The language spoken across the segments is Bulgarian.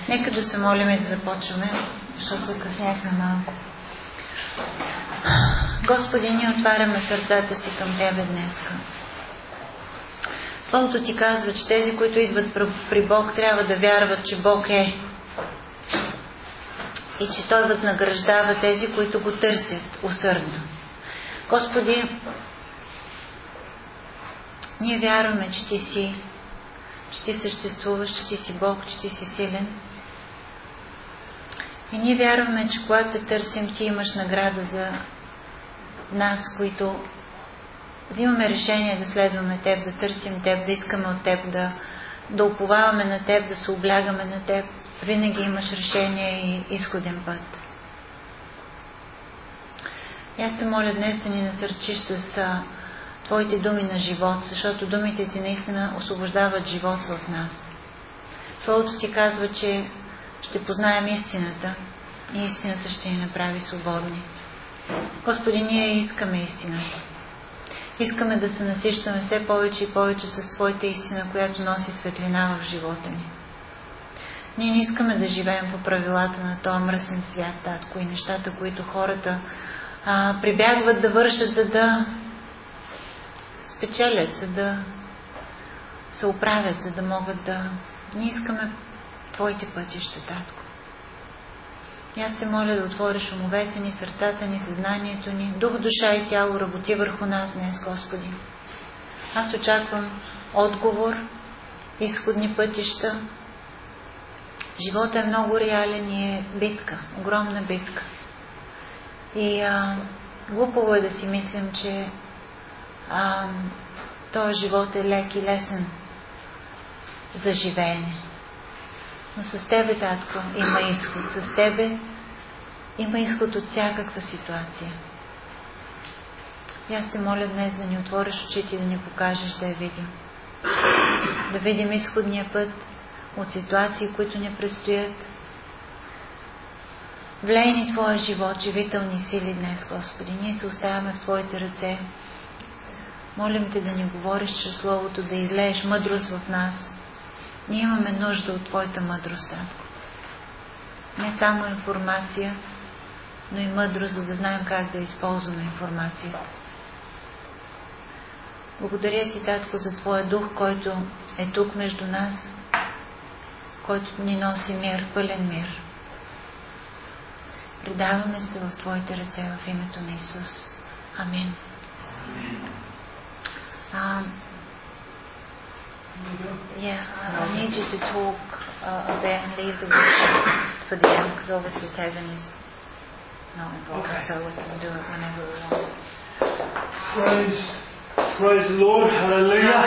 Нека да се молим и да започваме, защото късняхме малко. Господи, ние отваряме сърцата си към Тебе днеска. Словото Ти казва, че тези, които идват при Бог, трябва да вярват, че Бог е. И че Той възнаграждава тези, които го търсят усърдно. Господи, ние вярваме, че Ти си, че Ти съществуваш, че Ти си Бог, че Ти си силен. И ние вярваме, че когато Те търсим, Ти имаш награда за нас, които взимаме решение да следваме Теб, да търсим Теб, да искаме от Теб, да уповаваме на Теб, да се облягаме на Теб. Винаги имаш решение и изходен път. И аз Те моля днес да ни насърчиш с Твоите думи на живот, защото думите Ти наистина освобождават живот в нас. Словото Ти казва, че ще познаем истината и истината ще ни направи свободни. Господи, ние искаме истината. Искаме да се насищаме все повече и повече с Твоята истина, която носи светлина в живота ни. Ние не искаме да живеем по правилата на този мръсен свят, Татко, и нещата, които хората прибягват да вършат, за да спечелят, за да се оправят, за да могат да... Ние искаме Твоите пътища, Татко. И аз Те моля да отвориш умовете ни, сърцата ни, съзнанието ни, дух, душа и тяло работи върху нас днес, Господи. Аз очаквам отговор, изходни пътища. Живота е много реален и е битка, огромна битка. И глупаво е да си мислим, че този живот е лек и лесен за живеене. Но с Тебе, Татко, има изход. С Тебе има изход от всякаква ситуация. И аз Те моля днес да ни отвориш очите и да ни покажеш да я видим. Да видим изходния път от ситуации, които ни предстоят. Влей ни Твоя живот, живителни сили днес, Господи. Ние се оставяме в Твоите ръце. Молим Те да ни говориш чрез Словото, да излееш мъдрост в нас. Ние имаме нужда от Твоята мъдрост, Татко. Не само информация, но и мъдрост, за да знаем как да използваме информацията. Благодаря Ти, Татко, за Твоя дух, който е тук между нас, който ни носи мир, пълен мир. Предаваме се в Твоите ръце в името на Исус. Амин. I need you to talk a bit and leave the worship for the end, because obviously Kevin is not involved, so we can do it whenever we want. Praise the Lord, hallelujah.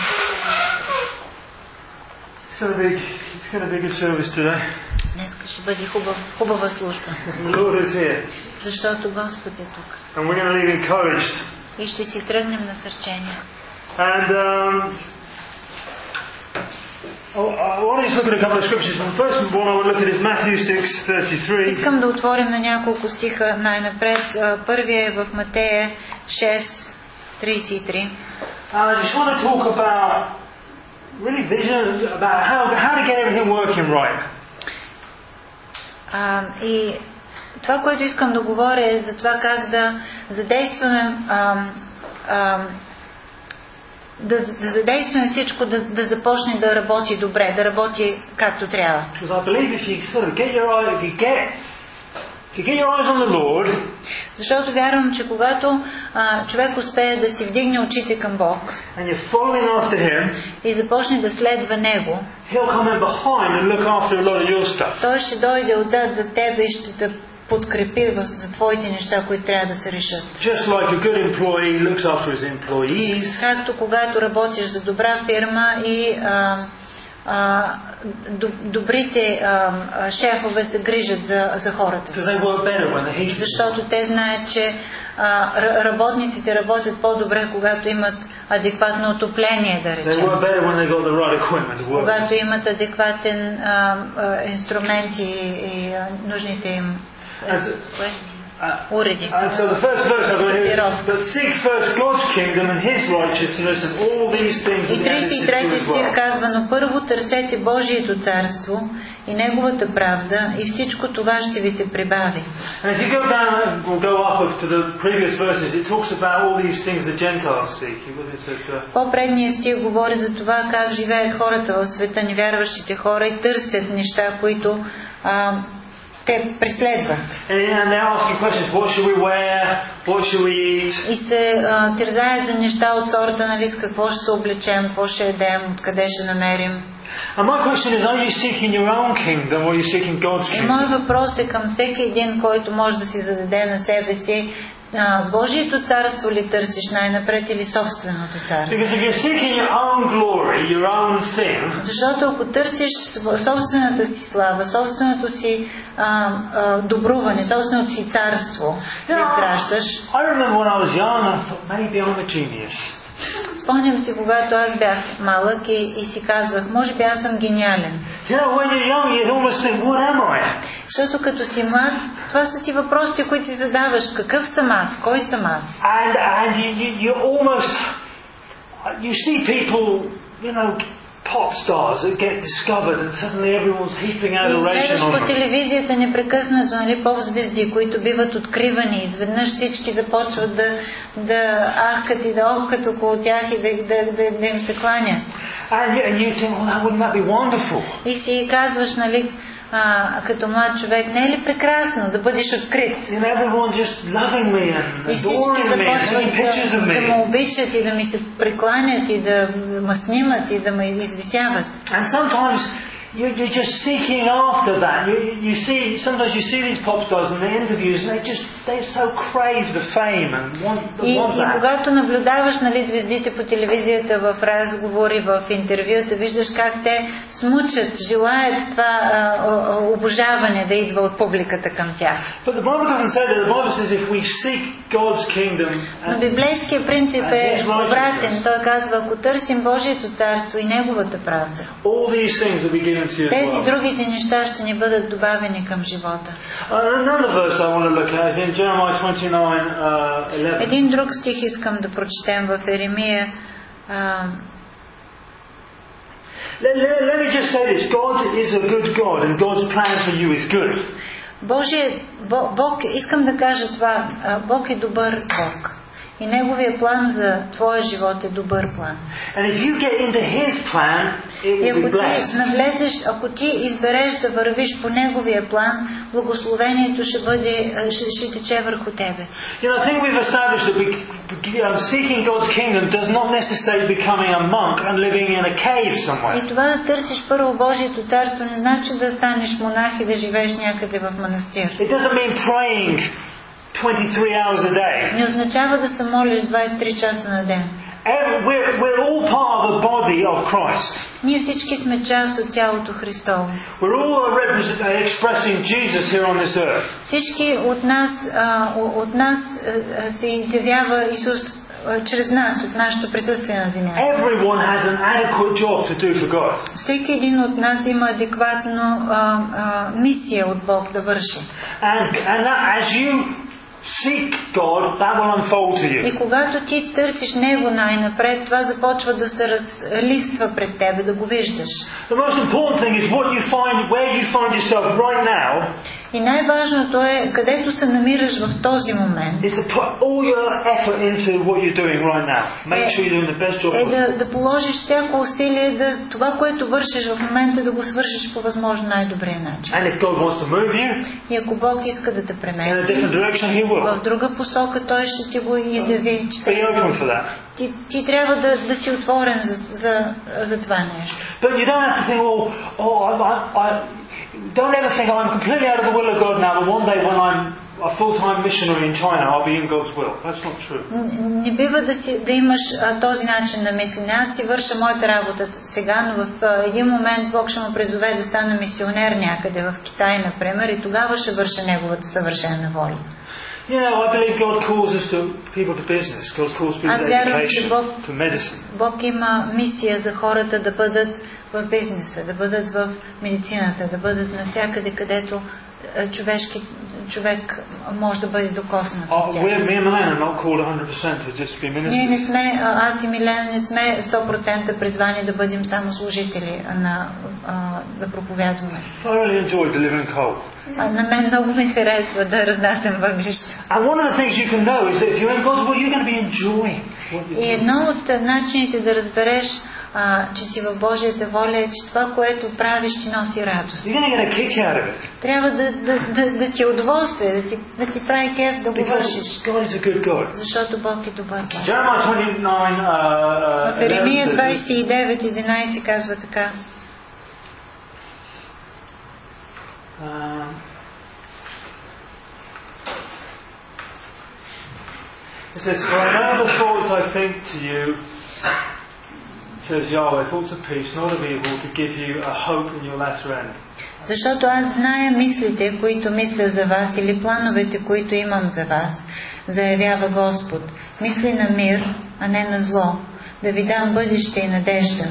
It's going to be a good service today. Днеска ще бъде хубава служба. The Lord is here. Защото Господ е тук. And we're going to leave encouraged. И ще си тръгнем насърчени. And I want to look at a couple of scriptures. The first one I want to look at is Matthew 6:33. Искам да отворим на няколко стиха най-напред. Първият е в Матея 6:33. I just want to talk about really vision, about how to get everything working right. И това, което искам да говоря, е за това как да задействаме да задействаме всичко, да започне да работи добре, да работи както трябва. Защото вярвам, че когато човек успее да си вдигне очите към Бог и започне да следва Него, Той ще дойде отзад за тебе и ще те подкрепи за твоите неща, които трябва да се решат. Както когато работиш за добра фирма и добрите шефове се грижат за хората. Защото те знаят, че работниците работят по-добре, когато имат адекватно отопление, да речем. Когато имат адекватен инструмент и нужните им уреди. And so the first verse I've got here is, but seek first God's kingdom and His righteousness, and all these things will И be added to you 33 as стих well. казва, но първо търсете Божието царство и Неговата правда и всичко това ще ви се прибави. And if you go down, we'll go up to the previous verses, it talks about all these things the Gentiles seek. По-предният стих говори за това как живеят хората в света, невярващите хора, и търсят неща, които те преследват. И се тързаят за неща от сорта, нали, с какво ще се облечем, какво ще едем, откъде ще намерим. And my question is, are you seeking your own kingdom or are you seeking God's kingdom? И моят въпрос е към всеки един, който може да си зададе на себе си: Божието царство ли търсиш най-напред или собственото царство? Защото ако търсиш собствената си слава, собственото си добруване, собственото си царство да изграждаш. Спомням си, когато аз бях малък и си казвах, може би аз съм гениален. Защото като си млад, това са ти въпросите, които си задаваш. Какъв съм аз? Кой съм аз? And you see people, pop stars that get discovered and suddenly everyone's heaping adoration on them. По телевизията непрекъснато, нали, поп-звезди, които биват откривани, изведнъж всички започват да ахкат и да охкат около тях и да им се кланят. And you think, wouldn't that be wonderful? И си казваш, нали, като млад човек, не е ли прекрасно да бъдеш открит? И всички започват да ме обичат и да ми се прекланят и да ме снимат и да ме извисяват. You're just seeking after that. Sometimes you see these pop stars in the interviews and they so crave the fame and want that. И когато наблюдаваш, нали, звездите по телевизията в разговори, в интервюта, виждаш как те смучат, желаят това обожаване да идва от публиката към тях. But the Bible doesn't say that. The Bible says if we seek God's kingdom. Но библейският принцип е обратен. Той казва, ако търсим Божието царство и Неговата правда, all these things will be given. Тези другите неща ще ни бъдат добавени към живота. Един друг стих искам да прочетем в Еремия. Let me just say this. God is a good God and God's plan for you is good. Бог, искам да кажа това, Бог е добър Бог. И Неговия план за твоя живот е добър план. И ако ти избереш да вървиш по Неговия план, благословението ще тече върху тебе. I think we've established that seeking God's kingdom does not necessarily becoming a monk and living in a cave somewhere. И това да търсиш първо Божието царство не значи да станеш монах и да живееш някъде в манастир. It doesn't mean praying 23 hours a day. Не означава да се молиш 23 часа на ден. We're all part of the body of Christ. Ние всички сме част от тялото Христово. We're all expressing Jesus here on this earth. Всички от нас се изявява Исус чрез нас, от нашето присъствие на земята. Everyone has an adequate job to do for God. Всеки един от нас има адекватно мисия от Бог да върши. And as you seek God, that will unfold to you. И когато ти търсиш Него най-напред, това започва да се разлиства пред тебе, да го виждаш. The most important thing is where you find yourself right now. И най-важното е, където се намираш в този момент. Is to put all your effort into what you're doing right now. Make sure you're doing the best job. Да положиш всяко усилие, това, което вършиш в момента, да го свършиш по възможно най-добрия начин. And if God wants to move you, и ако Бог иска да те премести in a different direction, He will. В друга посока, Той ще ти го изяви. Be open for that. Ти трябва да си отворен за това нещо. But you don't have to think, don't ever think I'm completely out of the will of God now, but one day when I'm a full-time missionary in China, I'll be in God's will. That's not true. Не бива да имаш този начин на мислене. Аз си върша моята работа сега, но в един момент Бог ще ме призове да стана мисионер някъде в Китай, например, и тогава ще върша Неговата съвършена воля. I believe God calls us to people to business. God calls people to education, to medicine. Бог има мисия за хората да бъдат в бизнеса, да бъдат в медицината, да бъдат навсякъде, където човек може да бъде докоснат Oh, от тях. me and Milena are not called 100% to just be Ние ministers. не сме, аз и Милена не сме 100% призвани да бъдем само служители, да проповядваме. I really enjoy delivering coal. На мен много ми харесва да разнасям въглища. And one of the things you can know is that if you're in God's will, you're going to be enjoying what you're И doing. едно от начините да разбереш, че си в Божията воля е, че това, което правиш, ти носи радост. You're going to get a kick out of it. Трябва да ти е удоволствие, да ти прави кеф да го вършиш. Because God is a good God. Защото Бог е добър Бог. Jeremiah 29, В Еремия 11 29:11 казва така. It says, "For I know the thoughts I think to you, says Yahweh, thoughts of peace, not of evil, to give you a hope in your latter end." Защото аз зная мислите, които мисля за вас, или плановете, които имам за вас, заявява Господ. Мисли на мир, а не на зло, да ви дам бъдеще и надежда.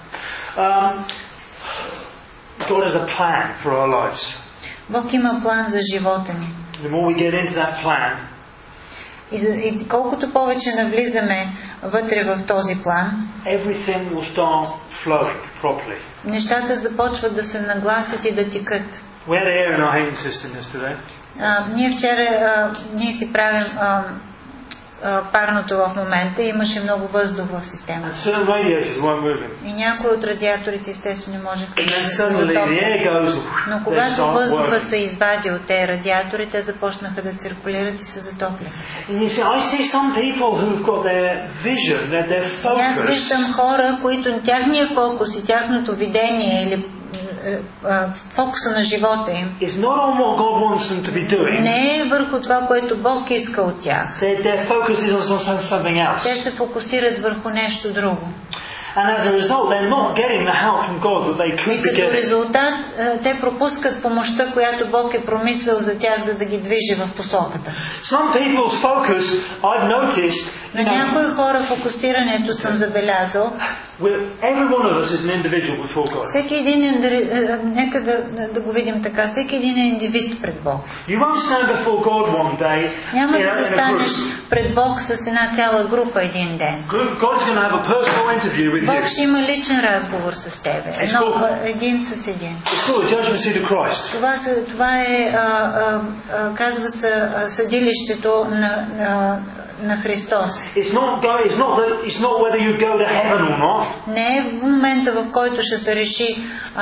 God has a plan for our lives. Бог има план за живота ни. The more we get into that plan, И колкото повече навлизаме вътре в този план, everything will start flowing properly. нещата започват да се нагласят и да текат. We had air in our heating system yesterday. Ние вчера си правим парното в момента и имаше много въздух в системата. And certain radiators weren't moving. И някои от радиаторите естествено не можеха And then да се suddenly the air затоплят. goes, Но they когато start въздуха working. се извади от тези радиатори, те започнаха да циркулират и се затопляха. And you see, I see some people who've got their vision, their И аз focus. виждам хора, които тяхния фокус и тяхното видение или фокуса на живота им It's not on what God wants them to be doing. не е върху това, което Бог иска от тях. Their focus is on something else. Те се фокусират върху нещо друго. And as a result, they're not getting the help from God that they И could be като getting. резултат, те пропускат помощта, която Бог е промислил за тях, за да ги движи в посоката. Some people's focus, I've noticed, На някои хора фокусирането съм забелязал. every one of us is an individual before God. Всеки един нека да го видим така, всеки един е индивид пред Бог. You won't stand before God one day Няма in да a застанеш group. пред Бог с една цяла група един ден. God's going to have a personal interview with Бог you. ще има личен разговор с тебе. Един с един. It's called the judgment seat of Christ. Това е, казва се, съдилището на Христос. It's not whether you go to heaven or not. Не е в момента, в който ще се реши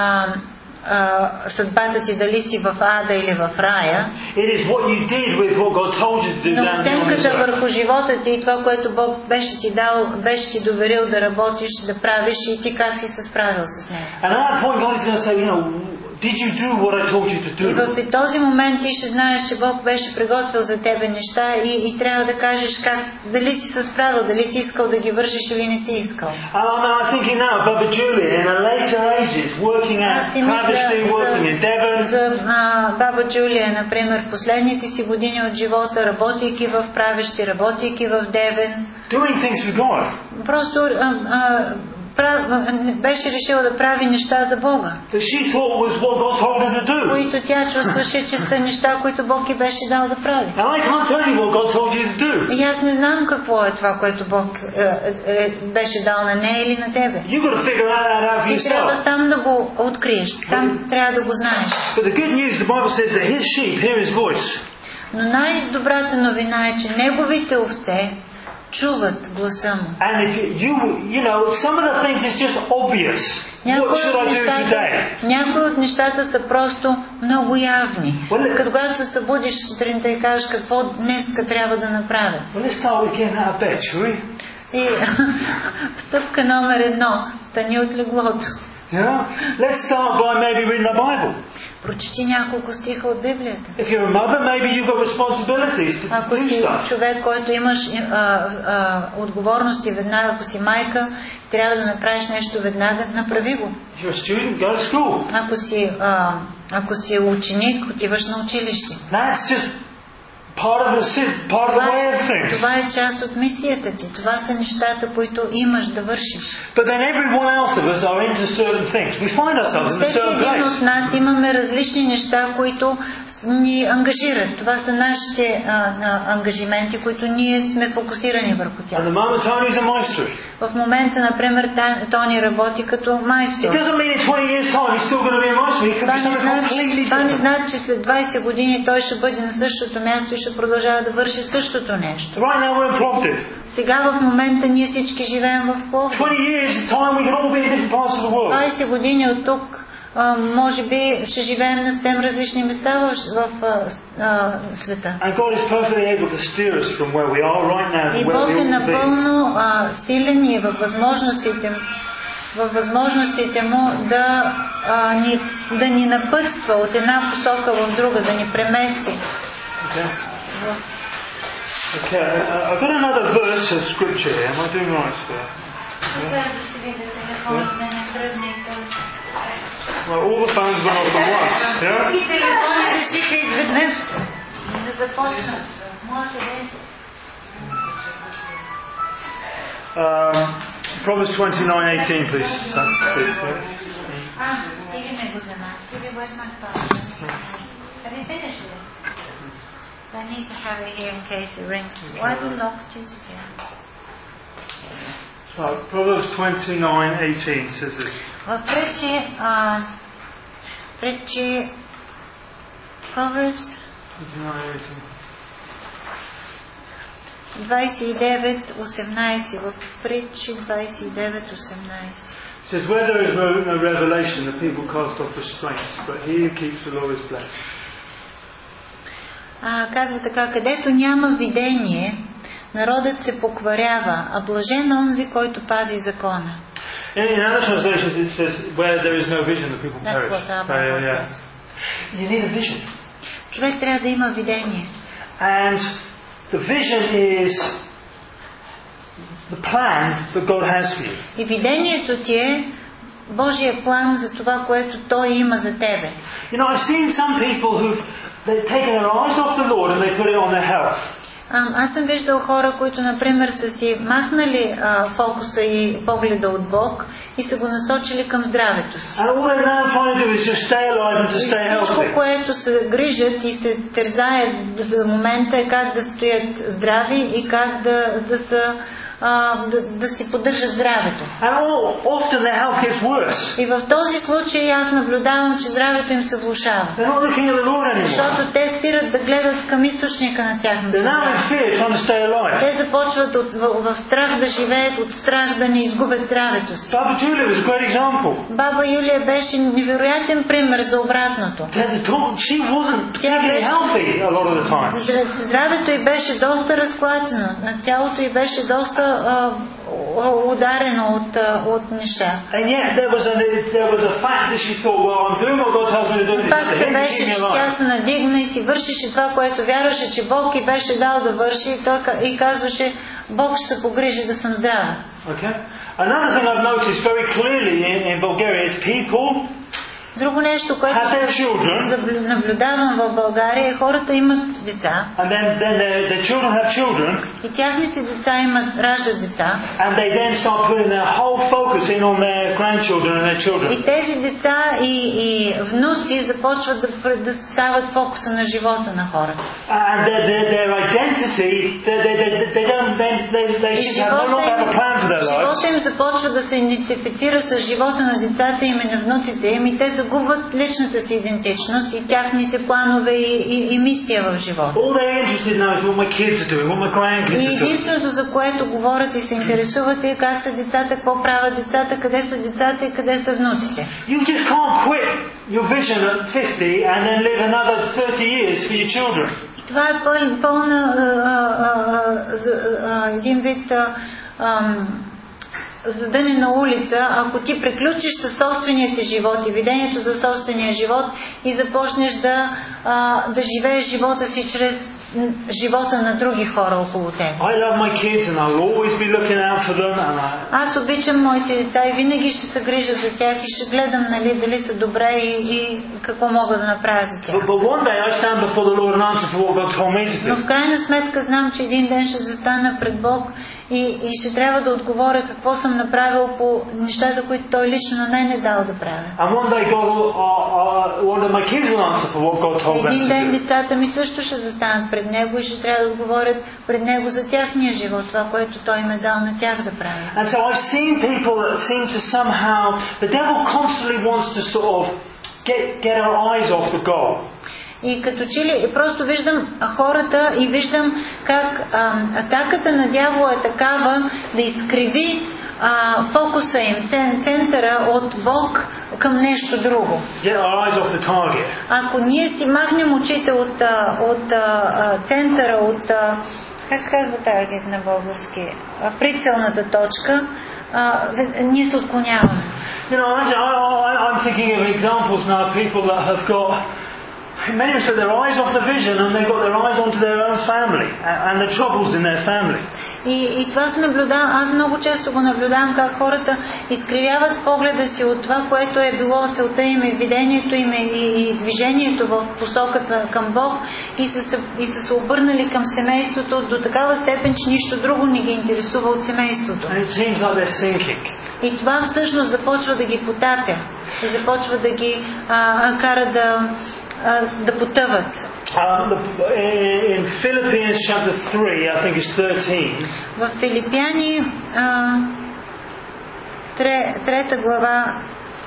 съдбата ти дали си в ада или в рая. It is what you did with what God told you to do Но down here on this оценката earth. върху живота ти и това, което Бог беше ти дал, беше ти доверил да работиш, да правиш и ти как си се справил с него. And at that point, God is going to say, did you do what I told you to И do? в този момент ти ще знаеш, че Бог беше приготвил за тебе неща и трябва да кажеш дали си се справил, дали си искал да ги вършиш или не си искал. I'm thinking now of Baba Julia in her later ages, working Аз out, си мисля lavishly working in Devon. за баба Джулия, например, последните си години от живота, работейки в правещи, работейки в Девен. Doing things for God. Просто беше решила да прави неща за Бога, That she thought was what God told her to do. които тя чувстваше, че са неща, които Бог й беше дал да прави. Now I can't tell you what God told you to do. И аз не знам какво е това, което Бог беше дал на нея или на тебе. You've got to figure that out for Ти трябва yourself. сам да го откриеш, сам трябва да го знаеш. But the good news, the Bible says that His sheep hear His voice. Но най-добрата новина е, че неговите овце чуват гласа му. And if you know, some of the things is just obvious. What should I do today? Някои от нещата са просто много явни. Когато се събудиш сутринта и кажеш какво днеска трябва да направя. Well, let's start with getting out of bed, shall we? И стъпка номер 1. Стани от леглото. Let's start by maybe reading the Bible. Прочети няколко стиха от Библията. If you're a mother, maybe you've got responsibilities to Ако do си stuff. човек, който имаш отговорности веднага, ако си майка, трябва да направиш нещо веднага, направи го. If you're a student, go to school. Ако си ученик, отиваш на училище. That's just part of the way of things. Това е част от мисията ти. Това са нещата, които имаш да вършиш. But then every one else of us are into certain things. We find ourselves in a Всеки certain един place. от в нас имаме различни неща, които ни ангажират. Това са нашите ангажименти, които ние сме фокусирани върху тях. At the moment, Tony's a maestro. В момента, например, Тони работи като майстор. It doesn't mean in 20 years' time he's still going to be a maestro. He could be something completely Това не different. значи, че след 20 години той ще бъде на същото място и ще продължава да върши същото нещо. Right now we're in Plovdiv. Сега в момента ние всички живеем в Пловдив. 20 years' time we can all be in different parts of the world. 20 години от тук може би ще живеем на съвсем различни места в света. And God is perfectly able to steer us from where we are right now to И where Бог we е ought to be. напълно силен и във възможностите му да ни напътства от една посока в друга, да ни премести. Okay. Okay. I've got another verse of scripture here. Am I doing right, sir? Well, all the phones went off at once. Yeah. Всички телефони решиха изведнъж да започнат. Proverbs 29:18, please. Son. Стигаме го за нас. Did you my phone? Have you finished it? I need to have it here in case it rings. Why the locked is here? So, Proverbs 29:18 says this. В притчи Proverbs 29:18. В притчи 29:18. It says, where there is no revelation, the people cast off restraints, but he who keeps the law is blessed. Казва така, където няма видение, народът се покварява, а блажен онзи, който пази закона. In other translations it says, where there is no vision, the people That's perish. what our Bible says. You need a vision. Човек трябва да има видение. And the vision is the plan that God has for you. И видението ти е Божия план за това, което Той има за тебе. You know, I've seen some people they've taken their eyes off the Lord and they put it on their health. Аз съм виждал хора, които, например, са си махнали фокуса и погледа от Бог и са го насочили към здравето си. And all they're now trying to do is just stay alive and to stay Всичко, healthy. което се грижат и се тързаят за момента е как да стоят здрави и как да си поддържат здравето. And often their health gets worse. И в този случай аз наблюдавам, че здравето им се влошава. They're not looking at the Lord anymore. Защото те спират да гледат към източника на тяхното They're now in здраве. fear trying to stay alive. Те започват в страх да живеят, от страх да не изгубят здравето си. Baba Julia was a great example. Баба Юлия беше невероятен пример за обратното. She wasn't particularly healthy a lot of the time. Здравето й беше доста разклатено, тялото й беше доста ударено от неща. And yet there was a fact that she thought, well, I'm doing what God tells me to do. Факта беше, че тя се надигна и си вършеше това, което вярваше, че Бог й беше дал да върши и казваше, Бог ще се погрижи да съм здрава. Okay. Another thing I've noticed very clearly in Bulgaria is people Друго нещо, което наблюдавам в България, е хората имат деца. And then their children have children. И тяхните деца раждат деца. And they then start putting their whole focus in on their grandchildren and their children. И тези деца и внуци започват да стават фокуса на живота на хората. And their identity, they no longer have a plan for their lives. Живота им започва да се идентифицира с живота на децата им и на внуците им, и те загубват личната си идентичност и тяхните планове и мисия в живота. И единственото, за което говорят и се интересуват, е как са децата, какво правят децата, къде са децата и къде са внуците. You just can't quit your vision at 50 and then live another 30 years for your children. И това е пълна един вид задънена улица, ако ти приключиш със собствения си живот и видението за собствения живот и започнеш да живееш живота си чрез живота на други хора около теб. Аз обичам моите деца и винаги ще се грижа за тях и ще гледам, нали, дали са добре и какво мога да направя за тях. Но в крайна сметка знам, че един ден ще застана пред Бог и ще трябва да отговоря какво съм направил по нещата, които Той лично на мен е дал да правя. that my kids will answer for what God told them Един ден to do. децата ми също ще застанат пред Него и ще трябва да отговорят пред Него за тяхния живот, това, което Той им е дал на тях да правят. And so I've seen people that seem to somehow, the devil constantly wants to sort of get our eyes off the goal. И като че ли просто виждам хората и виждам как атаката на дявола е такава да изкриви фокуса им, центъра от Бог към нещо друго. Get our eyes off the target. Ако ние си махнем очите от центъра, от как се казва таргет на български? Прицелната точка, ние се отклоняваме. You know, I'm thinking of examples now of people that have got, many of them have their eyes off the vision and they've got their eyes onto their own family and the troubles in their family. И това се наблюдава, аз много често го наблюдавам как хората изкривяват погледа си от това, което е било целта им, видението им и движението в посоката към Бог и са се обърнали към семейството до такава степен, че нищо друго не ги интересува от семейството. And it seems like they're sinking. И това всъщност започва да ги потапя и започва да ги кара да потъват. In Philippians chapter 3, I think it's 13. В Филипяни 3 глава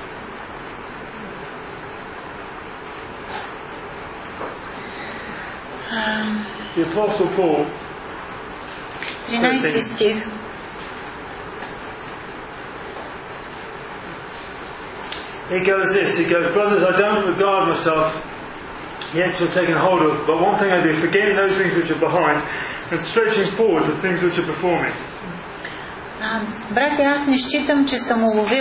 The Apostle Paul, 13 стих. he goes, brothers, I don't regard myself yet to have taken hold of, but one thing I do, forgetting those things which are behind and stretching forward to things which are before me. Братя, аз не считам, че съм уловил,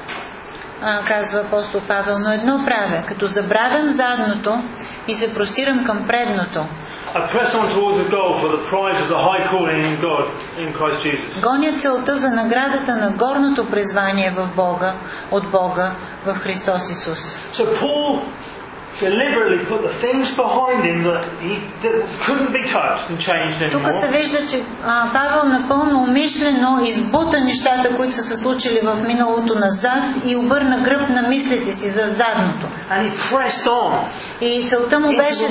казва апостол Павел, но едно правя, като забравям задното и се простирам към предното. I press on towards the goal for the prize of the high calling in God in Christ Jesus. Гоня целта за наградата на горното призвание от Бога в Христос Исус. So Paul deliberately put the things behind him that couldn't be touched and changed Тук се anymore. вижда, че Павел напълно умишлено избута нещата, които са се случили в миналото назад и обърна гръб на мислите си за задното. And he pressed on. И целта му беше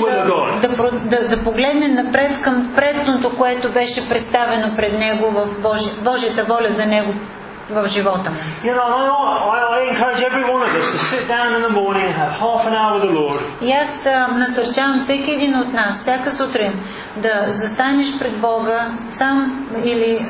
да погледне напред към предното, което беше представено пред него в Божията воля за него в живота му. You know, I encourage every one of us to sit down in the morning and have half an hour with the Lord. И аз насърчавам всеки един от нас, всяка сутрин, да застанеш пред Бога сам или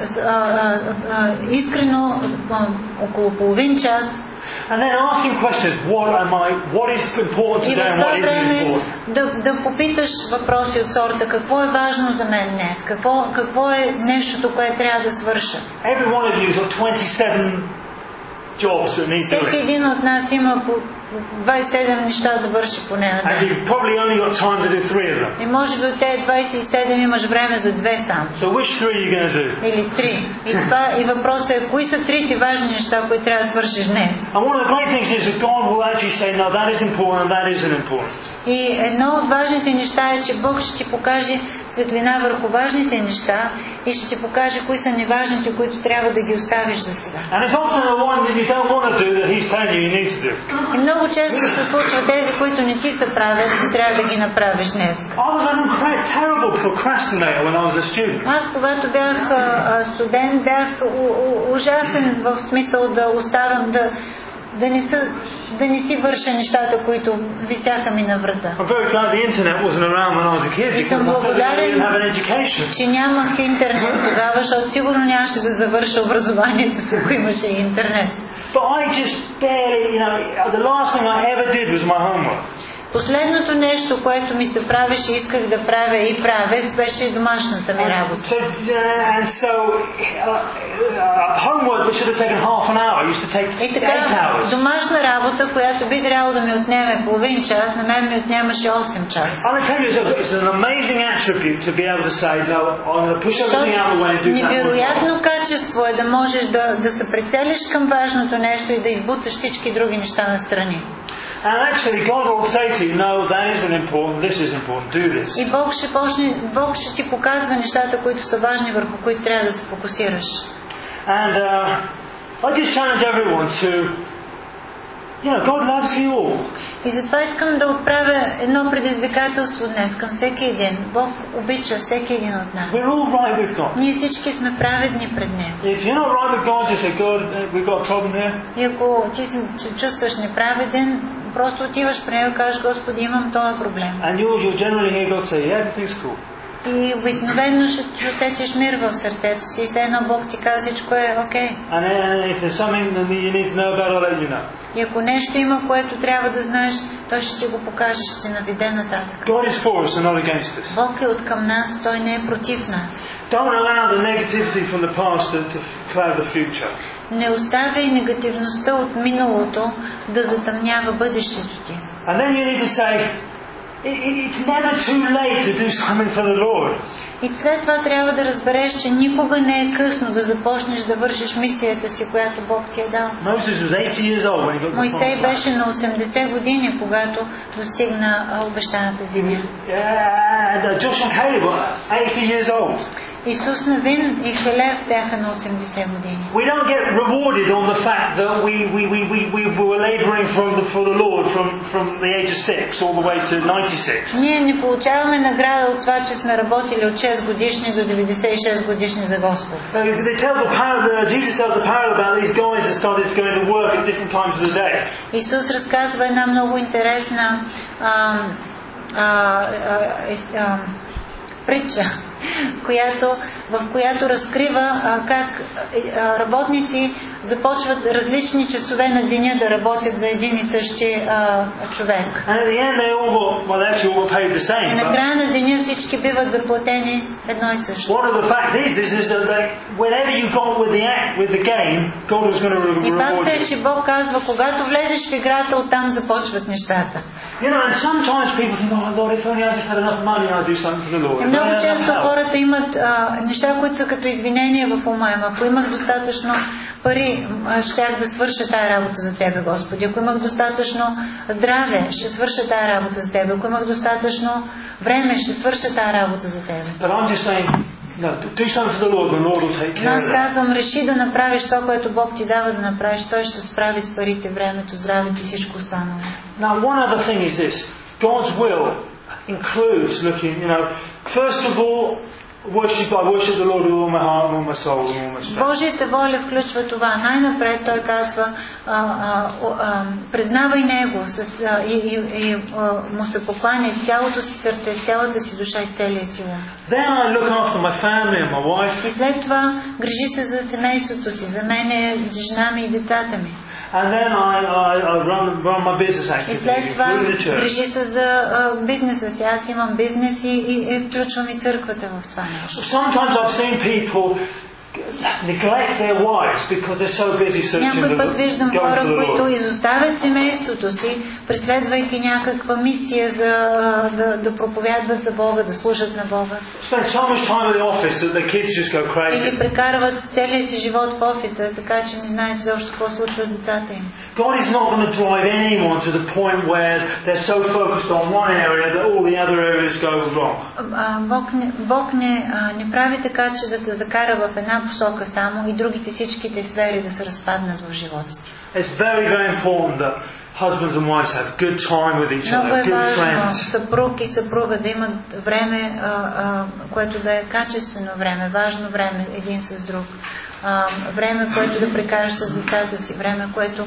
искрено около половин час. And then ask him questions. What is important И today в and това what isn't време important? да попиташ въпроси от сорта: какво е важно за мен днес? Какво е нещото, което трябва да свърша? Every one of you has got 27 jobs that need Всеки doing. един от нас има по 27 неща да върши поне на And ден. you've probably only got time to do 3 of them. И може би от тези 27 имаш време за 2 само. So which 3 are you going to do? Или 3. И въпросът е: кои са трите важни неща, които трябва да свършиш днес? And one of the great things is that God will actually say, no, that is important and that isn't important. И едно от важните неща е, че Бог ще ти покаже светлина върху важните неща и ще ти покаже кои са неважните, които трябва да ги оставиш за сега. And it's often the one that you don't want to do that He's telling you need to do. И много често се случва тези, които не ти се правят, ти трябва да ги направиш днес. I was an terrible procrastinator when I was a student. Аз, когато бях студент, бях ужасен в смисъл да оставам да не си върша нещата, които висяха ми на врата. I'm very glad the internet wasn't around when I was a kid И because съм I didn't благодарен, have an education. че нямах интернет тогава, защото сигурно нямаше да завърша образованието си, ако имаше интернет. But I just barely, the last thing I ever did was my homework. Последното нещо, което ми се правеше, исках да правя и правех, беше домашната ми работа. Homework that should have taken half an hour used to take 8 hours. Домашна работа, която би трябвало да ми отнеме половин час, на мен ми отнемаше 8 часа. It's an amazing attribute to be able to say, no, I'm going to push everything out of the way and do that. Невероятно качество е да можеш да се прицелиш към важното нещо и да избуташ всички други неща настрани. And actually God will say to you, no, that isn't important, this is important, do this. И Бог ще ти показва нещата, които са важни, върху които трябва да се фокусираш. And I just challenge everyone to You know, God loves you all. И затова искам да отправя едно предизвикателство днес към всеки един. Бог обича всеки един от нас. We're all right with God. Ние всички сме праведни пред Него. If you're not right with God, just say, God, we've got a problem here. И ако ти се чувстваш неправеден, просто отиваш при Него и кажеш: Господи, имам този проблем. And you'll generally hear God say, yeah, everything's cool. И обикновено ще усетиш мир в сърцето си. И все едно Бог ти казва: всичко е окей. And then if there's something that you need to know about, I'll let you know. И ако нещо има, което трябва да знаеш, Той ще го покаже, ще те наведе нататък. God is for us and not against us. Бог е от към нас, Той не е против нас. Don't allow the negativity from the past to cloud the future. Не оставяй негативността от миналото да затъмнява бъдещето ти. And then you need to say, it's never too late to do something for the Lord. И след това трябва да разбереш, че никога не е късно да започнеш да вършиш мисията си, която Бог ти е дал. Мойсей беше на 80 години, когато достигна обещаната земя. Joshua and Caleb were 80 years old. Исус Навин и Халев бяха на 80 години. We don't get rewarded on the fact that we were laboring for the Lord from the age of 6 all the way to 96. Ние не получаваме награда от това, че сме работили от 6 годишни до 96 годишни за Господ. Jesus tells the parable about these guys that started going to work at different times of the day. Исус разказва една много интересна притча, в която разкрива как работници започват различни часове на деня да работят за един и същи човек. И на края на деня всички биват заплатени едно и също. И факт е, че Бог казва, когато влезеш в играта, оттам започват нещата. Много често хората имат неща, които са като извинения в ума им. Ако имах достатъчно пари, щях да свърша тая работа за Тебе, Господи. Ако имах достатъчно здраве, ще свърша тая работа за Тебе. Ако имах достатъчно време, ще свърша тая работа за Тебе. Но аз казвам, реши да направиш това, което Бог ти дава да направиш. Той ще се справи с парите, времето, здравето и всичко останало. Now, one other thing is this. God's will includes looking, first of all, worship the Lord with all my heart, and all my soul, and all my strength. Божията воля включва това. Най-напред Той казва, признавай Него и му се покланяй с цялото си сърце, с цялата си душа и с целия си ум. Then I look after my family and my wife. И след това грижи се за семейството си, за мене, жена ми и децата ми. And then I run my business activities. И след това грижи се за бизнеса си. Аз имам бизнес и включвам и църквата в това нещо. Sometimes I've seen people neglect their wives because they're so busy searching Някой път виждам хора, които Lord. изоставят семейството си, преследвайки някаква мисия да проповядват за Бога, да служат на Бога. Spend so much time at the office that the kids just go crazy. Или прекарват целия си живот в офиса, така че не знаят защо какво случва с децата им. God is not going to drive anyone to the point where they're so focused on one area that all the other areas go wrong. Бог не прави така, че да те закара в една посока само и другите всичките сфери да се разпаднат в живота ти. It's very, very important that husbands and wives have good time with each other, Много е good важно friends. съпруг и съпруга да имат време, което да е качествено време, важно време един с друг. Време, което да прекараш с децата си, време, което...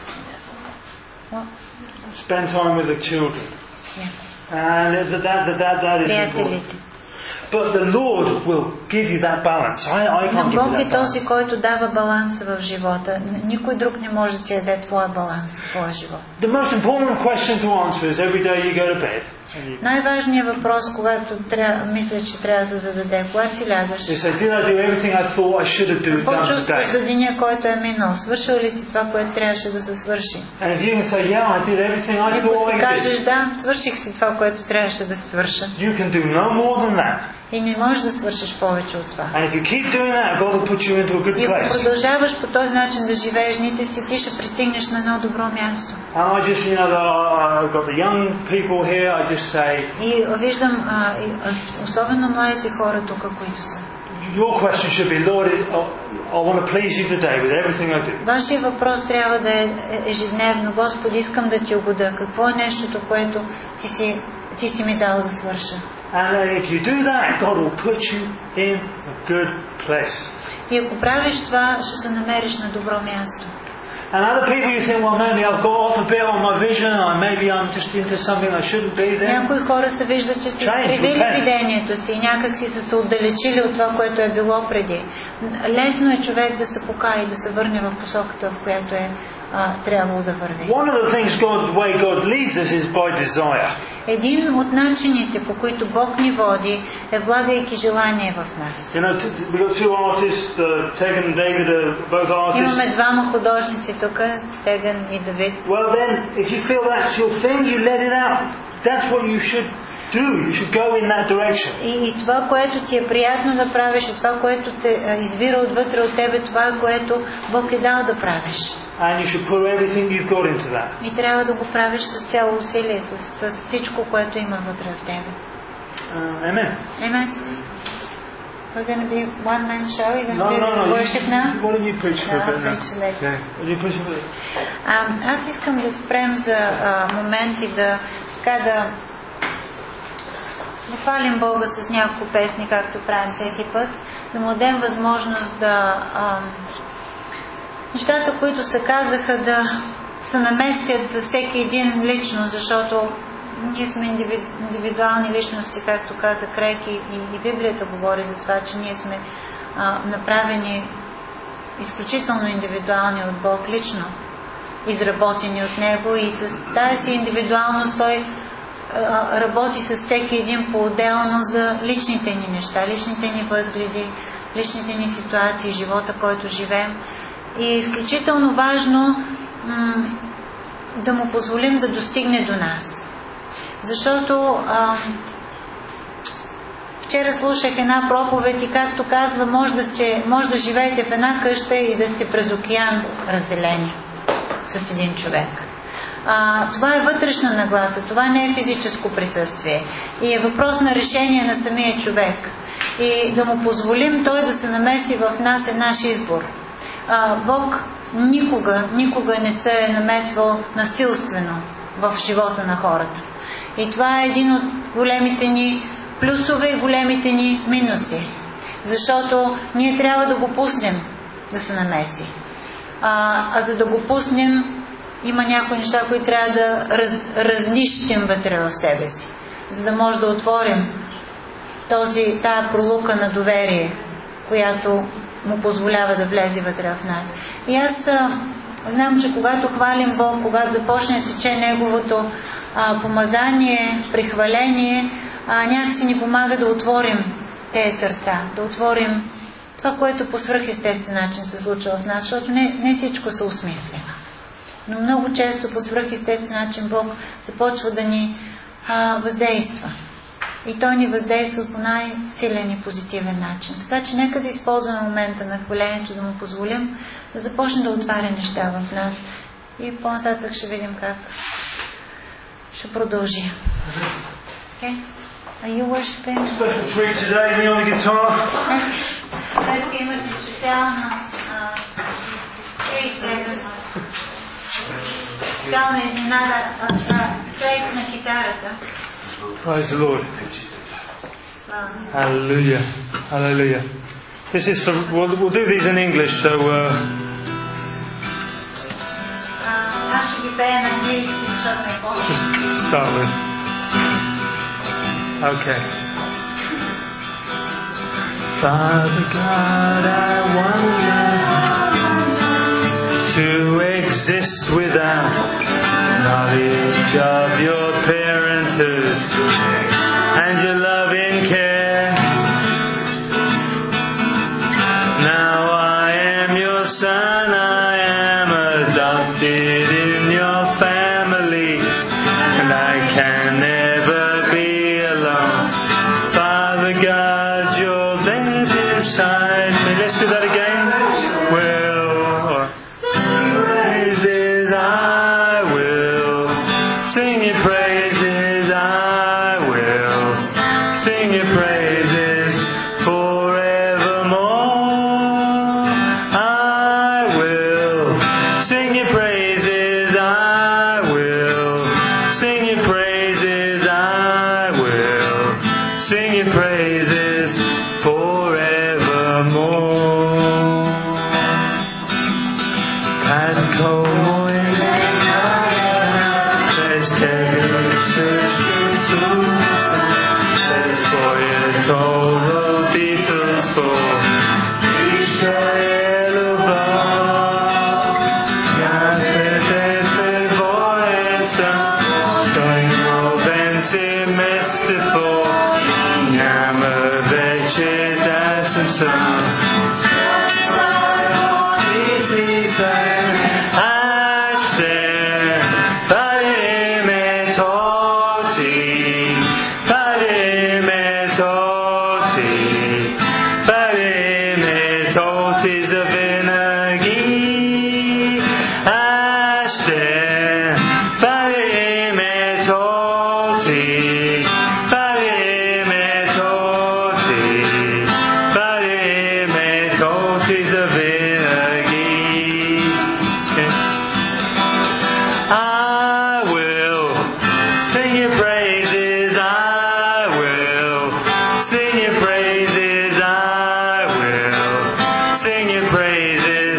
Spend time with the children. And that is important. But the Lord will give you that balance. I can't give you Бог that е този, balance. който дава баланса в живота. Никой друг не може да ти даде твоя баланс в твоя живот. The most important question to answer is every day you go to bed. Най-важният въпрос, когато мисля, че трябва да се зададе, когато си лягаш. Какво чувстваш за деня, който е минал? Свършил ли си това, което трябваше да се свърши? И ако си кажеш, да, свърших си това, което трябваше да се свърша. И не можеш да свършиш повече от това. И ако продължаваш по този начин да живееш дните си, ти ще пристигнеш на едно добро място. И виждам особено младите хора тук, които са. your question should be, Lord, I want to please you today with everything I do. Вашия въпрос трябва да е ежедневно: Господи, искам да ти угодя. Какво е нещото, което ти си ми дал да свърша? And if you do that, God will put you in a good place. И ако правиш това, ще се намериш на добро място. And other people, you think, well, maybe I've got off a bit on my vision, or maybe I'm just into something I shouldn't be there. Някои хора се виждат, че са изкривили видението си и някак си са се отдалечили от това, което е било преди. Лесно е човек да се покае и да се върне в посоката, в която е трябвало да върви. One of the things the way God leads us is by desire. Един от начините, по които Бог ни води, е влагайки желание в нас. You know, we got two artists, Tegan and David, both artists. Имаме двама художници тук, Теган и Давид. Well then, if you feel that's your thing, you let it out. That's what you should do. You should go in that direction. И това, което ти е приятно да правиш, и това, което те извира отвътре от тебе, това е, което Бог е дал да правиш. And you should put everything you've got into that. И трябва да го правиш с цяло усилие, с всичко, което има вътре в тебе. Amen. Amen. We're going to be one man show. You're going to do worship now. Why don't you preach for a bit now? Okay. Will you preach for a bit? Аз искам да спрем за момент и да хвалим Бога с няколко песни, както правим всеки път, да му дадем възможност да нещата, които се казаха, да се наместят за всеки един лично, защото ние сме индивидуални личности, както каза Крейг, и Библията говори за това, че ние сме направени изключително индивидуални от Бог, лично изработени от Него, и с тази си индивидуалност Той работи с всеки един по-отделно за личните ни неща, личните ни възгледи, личните ни ситуации, живота, който живеем. И е изключително важно да му позволим да достигне до нас. Защото вчера слушах една проповед и, както казва, може да живеете в една къща и да сте през океан разделени с един човек. Това е вътрешна нагласа, това не е физическо присъствие и е въпрос на решение на самия човек. И да му позволим той да се намеси в нас е наш избор. Бог никога не се е намесвал насилствено в живота на хората. И това е един от големите ни плюсове и големите ни минуси. Защото ние трябва да го пуснем да се намеси. За да го пуснем, има някои неща, които трябва да разнищим вътре в себе си, за да може да отворим тая пролука на доверие, която му позволява да влезе вътре в нас. И аз знам, че когато хвалим Бог, когато започне да тече Неговото помазание, прихваление, някакси ни помага да отворим тези сърца, да отворим това, което по свръхестествен начин се случва в нас, защото не всичко се осмисля. Но много често по свръхестествен начин Бог започва да ни въздейства. И Той ни въздейства по най-силен и позитивен начин. Така че нека да използваме момента на хвалението, да му позволим да започне да отваря неща в нас. И по-нататък ще видим как ще продължи. Okay? Are you worshiping? Special treat today, me on the guitar. Днес имате специална специална изненада Крейг на китарата. Praise the Lord. Hallelujah. Hallelujah. This is for, we'll do these in English, so Аз ще ги пея на английски, защото не помня. just start with. Okay. Father God, I wonder to exist without knowledge of your parenthood and your loving care. Now I am your son, I am adopted in your family, and I can never be alone. Father God, you're there beside me. Let's do that again. Sing your praises, I will sing your praises forevermore. вместо няма вече да съм сам. Ти си заедно. Аз ще парим тоти, парим тоти, парим тоти за винаги. Аз ще парим тоти, парим тоти, парим тоти за винаги. I will sing your praises, I will sing your praises, I will sing your praises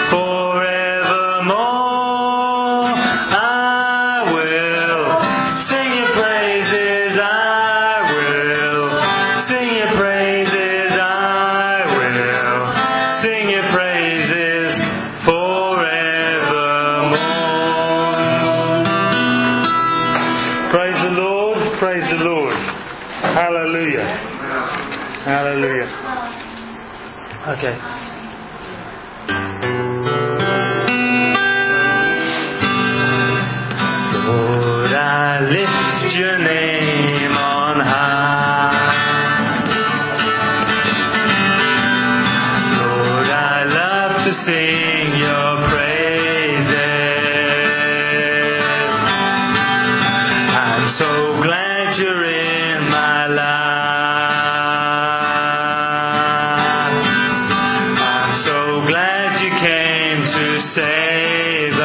forevermore. I will sing your praises, I will sing your praises, I will sing your praises forevermore. Praise the Lord, praise the Lord. Hallelujah. Hallelujah. Okay. Lord, I lift your name on high. Lord, I love to sing your praises. I'm so glad you're in my life. I'm so glad you came to save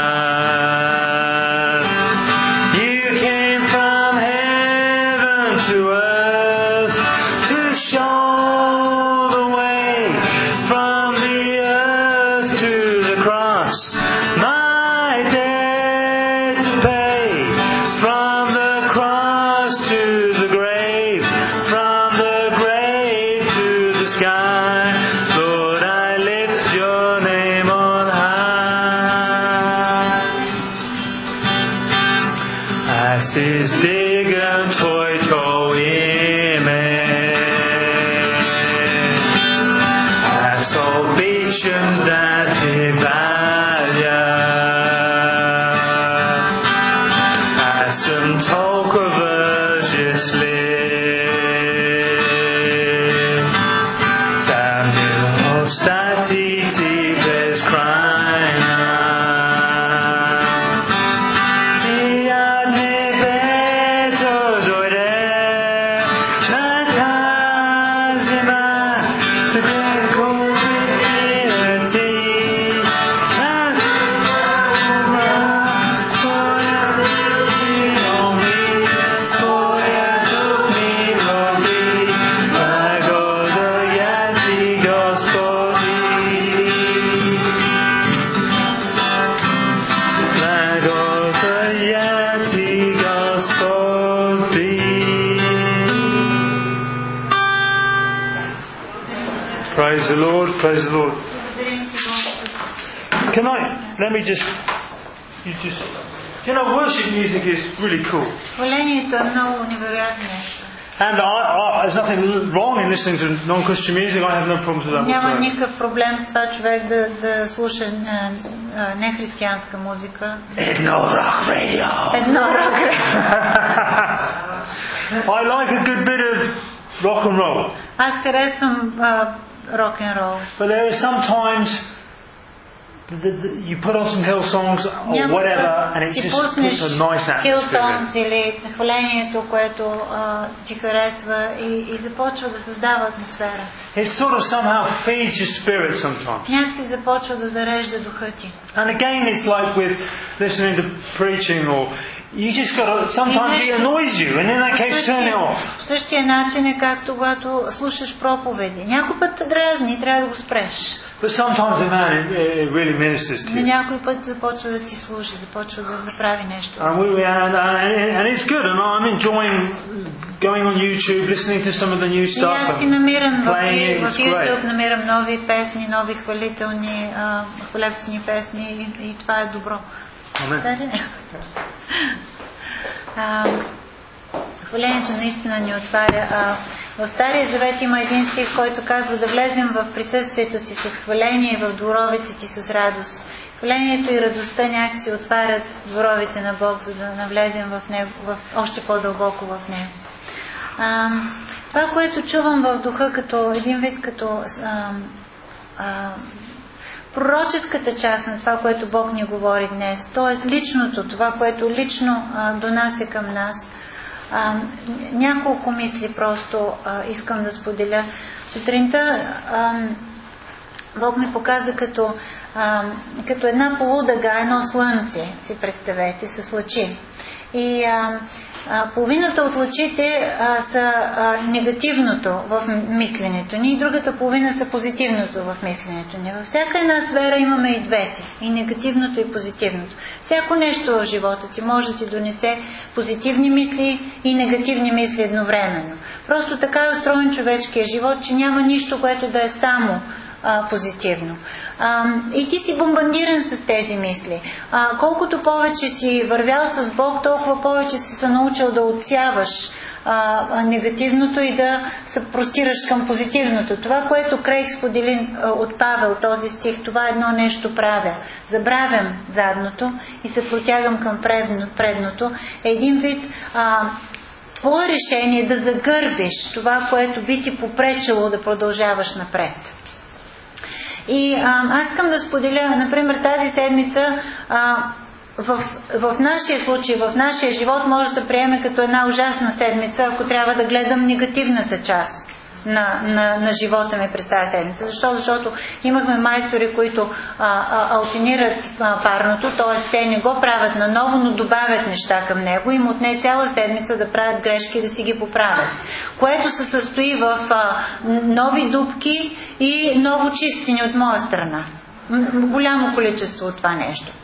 us. You came from heaven to earth to show the way from the earth to the cross. My debt to pay, from the cross to the grave, from the grave to the sky. Lord, I lift your name on high. Assistigam toito ime, assolbicem dati valia, assum tolka virgisli, Samuel stati tibes crina, ti adne beto doire, nakazima, to be community, Praise the Lord, praise the Lord. Can let me just, worship music is really cool. Хвалението е много невероятно нещо. And there's nothing wrong in listening to non-Christian music. I have no problems with that Няма whatsoever. никакъв проблем с това човек да слуша нехристиянска музика. Едно rock radio. Едно рок радио. I like a good bit of rock and roll. Аз харесвам рок-н-рол. But there are sometimes you put on some Hillsongs or whatever, and it just puts a nice atmosphere. Hillsongs или хвалението, което ти харесва и започва да създава атмосфера. It sort of somehow feeds your spirit sometimes. Някакси започва да зарежда духа ти. And again, it's like with listening to preaching, or you just got to, sometimes it annoys you, and in that case, turn it off. В същия начин е както когато слушаш проповеди. Някой път те дразни, трябва да го спреш. But sometimes, man, it really ministers to you. Някой път започва да ти служи, започва да направи нещо. And it's good, and I'm enjoying going on YouTube, listening to some of the new stuff. И аз си намирам в YouTube, намирам нови песни, нови хвалителни, хвалебствени песни и това е добро. Amen. хвалението наистина ни отваря. В Стария Завет има един стих, който казва да влезем в присъствието си с хваление и в дворовете ти с радост. Хвалението и радостта някакси отварят дворовете на Бог, за да навлезем в него, още по-дълбоко в него. Това, което чувам в духа, като един вид като пророческата част на това, което Бог ни говори днес, т.е. личното, това, което лично донася към нас. Няколко мисли просто искам да споделя. Сутринта Бог ми показа като една полудъга, едно слънце, си представете, с лъчи. И половината от лъчите са негативното в мисленето ни и другата половина са позитивното в мисленето ни. Във всяка една сфера имаме и двете, и негативното и позитивното. Всяко нещо в живота ти може да ти донесе позитивни мисли и негативни мисли едновременно. Просто така е устроен човешкия живот, че няма нищо, което да е само позитивно. И ти си бомбардиран с тези мисли. Колкото повече си вървял с Бог, толкова повече си се научил да отсяваш негативното и да се простираш към позитивното. Това, което Крейг сподели от Павел, този стих, това едно нещо правя. Забравям задното и се протягам към предното. Един вид твое решение да загърбиш това, което би ти попречило да продължаваш напред. И аз искам да споделя, например, тази седмица в нашия случай, в нашия живот може да се приеме като една ужасна седмица, ако трябва да гледам негативната част на живота ми през тази седмица. Защо? Защото имахме майстори, които алтинират парното, т.е. те не го правят наново, но добавят неща към него. Им отне цяла седмица да правят грешки и да си ги поправят. Което се състои в нови дупки и ново чистини от моя страна. Голямо количество от това нещо.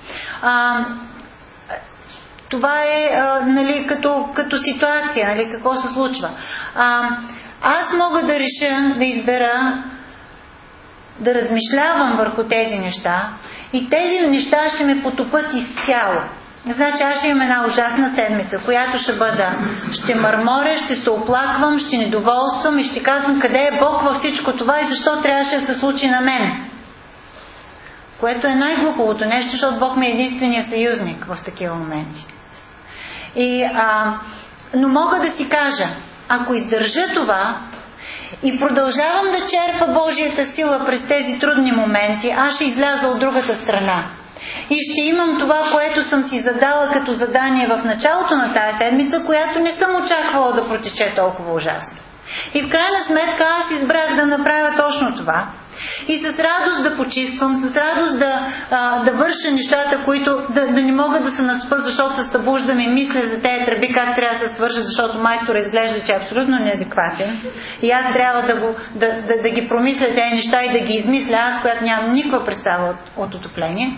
Това е нали, като ситуация, нали, какво се случва. Аз мога да реша да избера да размишлявам върху тези неща и тези неща ще ме потопат изцяло. Значи аз ще имам една ужасна седмица, която ще мърморя, ще се оплаквам, ще недоволствам и ще казвам къде е Бог във всичко това и защо трябваше да се случи на мен. Което е най-глупавото нещо, защото Бог ми е единствения съюзник в такива моменти. Но мога да си кажа, ако издържа това и продължавам да черпа Божията сила през тези трудни моменти, аз ще изляза от другата страна. И ще имам това, което съм си задала като задание в началото на тая седмица, която не съм очаквала да протече толкова ужасно. И в крайна сметка аз избрах да направя точно това. И с радост да почиствам, с радост да върша нещата, които да не могат да се наспа, защото се събуждам и мисля за тези тръби как трябва да се свършат, защото майстора изглежда, че е абсолютно неадекватен. И аз трябва да ги промисля тези неща и да ги измисля, аз, която нямам никаква представа от отопление.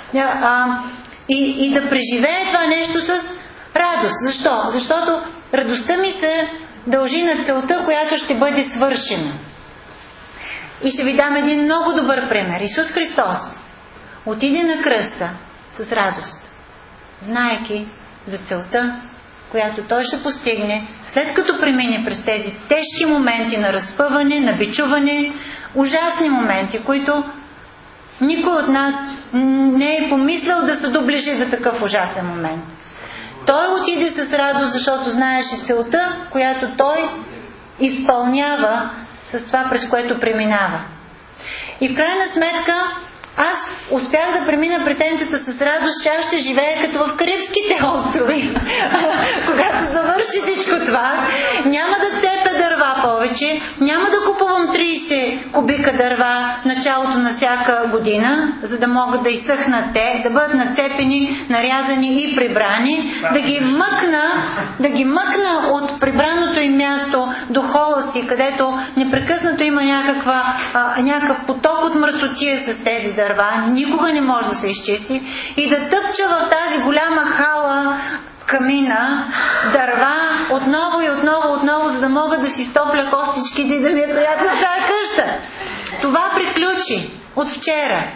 И да преживея това нещо с радост. Защо? Защото радостта ми се дължи на целта, която ще бъде свършена. И ще ви дам един много добър пример. Исус Христос отиде на кръста с радост, знаейки за целта, която Той ще постигне, след като премине през тези тежки моменти на разпъване, на бичуване, ужасни моменти, които никой от нас не е помислял да се доближи до такъв ужасен момент. Той отиде с радост, защото знаеше целта, която Той изпълнява с това, през което преминава. И в крайна сметка аз успях да премина през седмицата с радост, че аз ще живея като в Карибските острови. Когато завърши всичко това, няма да цепя дърва повече, няма да купувам 30 кубика дърва в началото на всяка година, за да могат да изсъхнат те, да бъдат нацепени, нарязани и прибрани, да ги мъкна от прибраното им място до хола си, където непрекъснато има някакъв поток от мръсотия с тези дърва, никога не може да се изчисти, и да тъпча в тази голяма хала камина дърва отново, за да мога да си стопля костичките и да ми е приятна тази къща. Това приключи от вчера.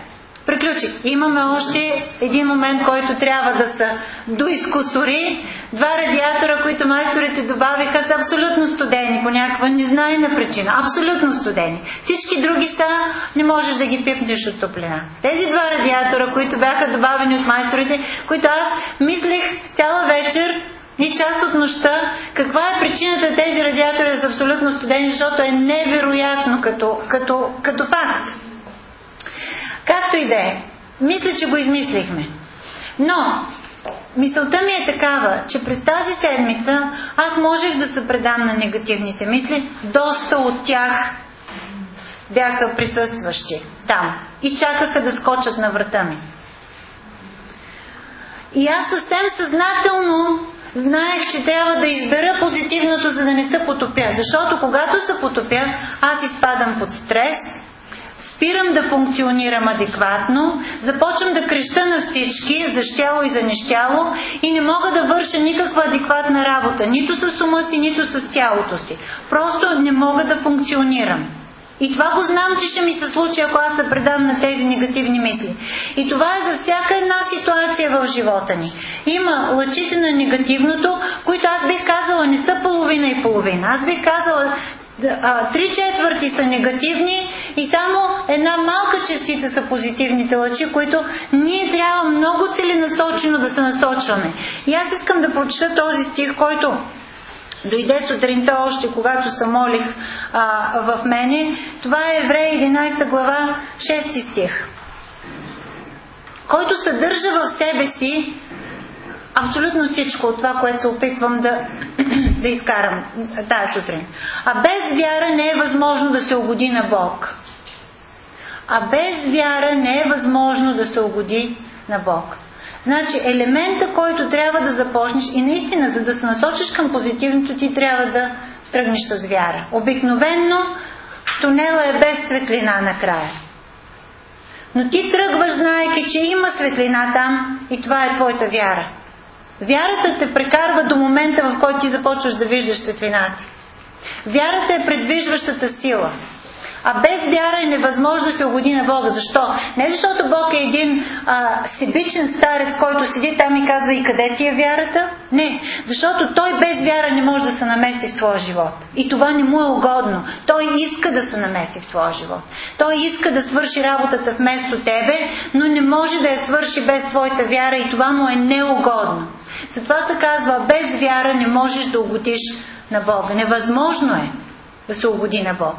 Приключих. Имаме още един момент, който трябва да се доизкусори. 2 радиатора, които майсторите добавиха, са абсолютно студени по някаква незнайна причина. Абсолютно студени. Всички други са, не можеш да ги пипнеш от топлина. Тези 2 радиатора, които бяха добавени от майсторите, които аз мислех цяла вечер и част от нощта, каква е причината тези радиатори да са абсолютно студени, защото е невероятно като факт. Както и да е. Мисля, че го измислихме. Но мисълта ми е такава, че през тази седмица аз можех да се предам на негативните мисли. Доста от тях бяха присъстващи там и чакаха да скочат на врата ми. И аз съвсем съзнателно знаех, че трябва да избера позитивното, за да не се потопя. Защото когато се потопя, аз изпадам под стрес, спирам да функционирам адекватно, започвам да креща на всички за щяло и за нещяло и не мога да върша никаква адекватна работа, нито с ума си, нито с тялото си. Просто не мога да функционирам. И това го знам, че ще ми се случи, ако аз се предам на тези негативни мисли. И това е за всяка една ситуация в живота ни. Има лъчите на негативното, които аз бих казала не са половина и половина. Аз бих казала 3/4 са негативни и само една малка частица са позитивните лъчи, които ние трябва много целенасочено да се насочваме. И аз искам да прочета този стих, който дойде сутринта още, когато се молих в мене. Това е Евреи 11 глава 6 стих, който съдържа в себе си абсолютно всичко от това, което се опитвам да изкарам тази сутрин. А без вяра не е възможно да се угоди на Бог. А без вяра не е възможно да се угоди на Бог. Значи елемента, който трябва да започнеш и наистина, за да се насочиш към позитивното, ти трябва да тръгнеш с вяра. Обикновенно тунела е без светлина накрая. Но ти тръгваш, знаейки, че има светлина там и това е твоята вяра. Вярата те прекарва до момента, в който ти започваш да виждаш светлината. Вярата е предвижващата сила. А без вяра е невъзможно да се угоди на Бога. Защо? Не защото Бог е един себичен старец, който седи там и казва: и къде ти е вярата? Не. Защото Той без вяра не може да се намеси в твоя живот. И това не му е угодно. Той иска да се намеси в твоя живот. Той иска да свърши работата вместо тебе, но не може да я свърши без твоята вяра и това му е неугодно. Затова се казва: без вяра не можеш да угодиш на Бога. Невъзможно е да се угоди на Бог.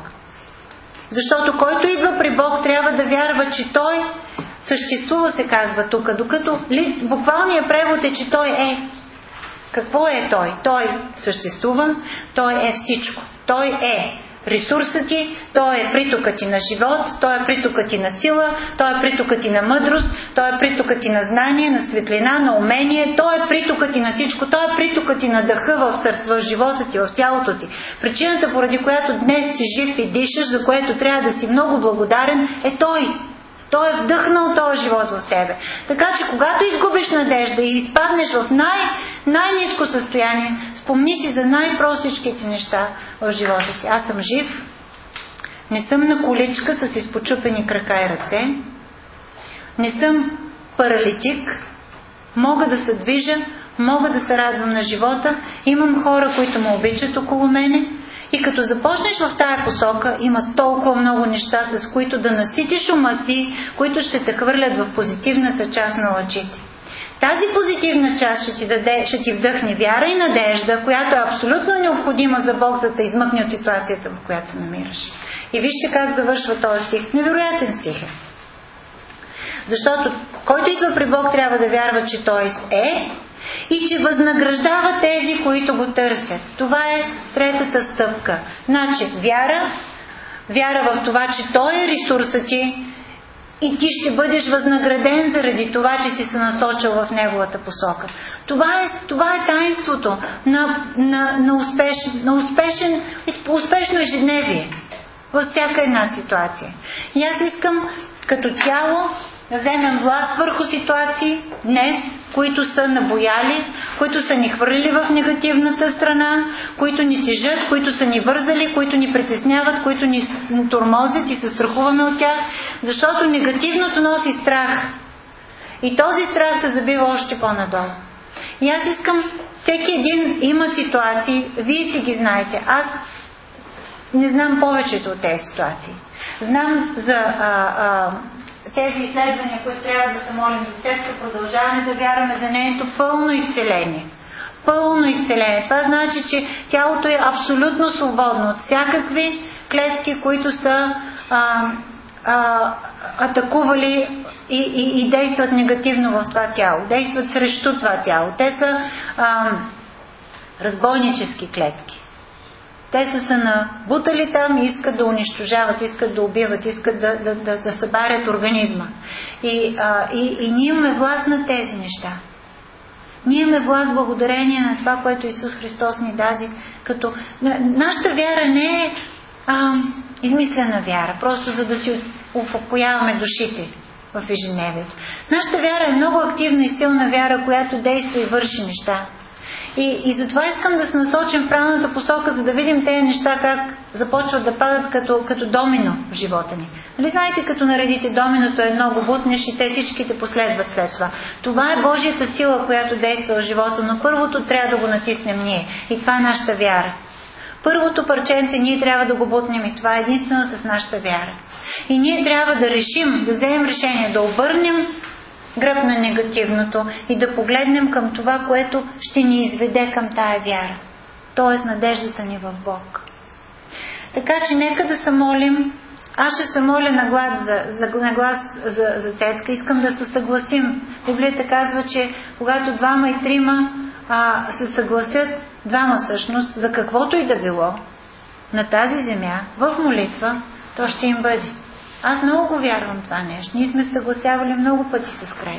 Защото който идва при Бог, трябва да вярва, че Той съществува, се казва тук, докато буквалният превод е, че Той е. Какво е Той? Той съществува, Той е всичко. Той е ресурсът ти, Той е притокът ти на живот, Той е притокът ти на сила, Той е притокът ти на мъдрост, Той е притокът ти на знание, на светлина, на умение, Той е притокът ти на всичко, Той е притокът ти на дъха в сърце, в живота ти, в тялото ти. Причината, поради която днес си жив и дишаш, за което трябва да си много благодарен, е Той. Той е вдъхнал този живот в тебе. Така че, когато изгубиш надежда и изпаднеш в най-ниско състояние, спомни си за най-простичките неща в живота ти. Аз съм жив, не съм на количка с изпочупени крака и ръце, не съм паралитик, мога да се движа, мога да се радвам на живота, имам хора, които ме обичат около мене. И като започнеш в тая посока, има толкова много неща, с които да наситиш ума си, които ще те хвърлят в позитивната част на лъчите. Тази позитивна част ще ти вдъхне вяра и надежда, която е абсолютно необходима за Бог, за да те от ситуацията, в която се намираш. И вижте как завършва този стих. Невероятен стих е. Защото който идва при Бог, трябва да вярва, че Той е и че възнаграждава тези, които го търсят. Това е третата стъпка. Значи, вяра в това, че Той е ресурсът ти и ти ще бъдеш възнаграден заради това, че си се насочил в Неговата посока. Това е таинството на успешно ежедневие във всяка една ситуация. И аз искам като цяло да вземем власт върху ситуации днес, които са набояли, които са ни хвърлили в негативната страна, които ни тежат, които са ни вързали, които ни притесняват, които ни тормозят и се страхуваме от тях, защото негативното носи страх. И този страх те забива още по-надолу. И аз искам, всеки един има ситуации, вие си ги знаете. Аз не знам повечето от тези ситуации. Знам за тези изследвания, които трябва да се молим за църква, продължаваме да вярваме за нейното пълно изцеление. Пълно изцеление. Това значи, че тялото е абсолютно свободно от всякакви клетки, които са атакували и действат негативно в това тяло. Действат срещу това тяло. Те са разбойнически клетки. Те са се набутали там и искат да унищожават, искат да убиват, искат да събарят организма. И ние имаме власт на тези неща. Ние имаме власт благодарение на това, което Исус Христос ни даде. Като нашата вяра не е измислена вяра, просто за да си успокояваме душите в ежедневието. Нашата вяра е много активна и силна вяра, която действа и върши неща. И затова искам да се насочим в правилната посока, за да видим тези неща как започват да падат като домино в живота ни. Нали знаете, като наредите доминото едно го бутнеш и те всичките последват след това. Това е Божията сила, която действа в живота, но първото трябва да го натиснем ние. И това е нашата вяра. Първото парченце ние трябва да го бутнем и това е единствено с нашата вяра. И ние трябва да решим, да вземем решение, да обърнем гръб на негативното и да погледнем към това, което ще ни изведе към тая вяра. Т.е. надеждата ни в Бог. Така че нека да се молим. Аз ще се моля на глас за Цецка. Искам да се съгласим. Библията казва, че когато двама и трима се съгласят, двама всъщност, за каквото и да било на тази земя, в молитва, то ще им бъде. Аз много го вярвам това нещо. Ние сме съгласявали много пъти с край.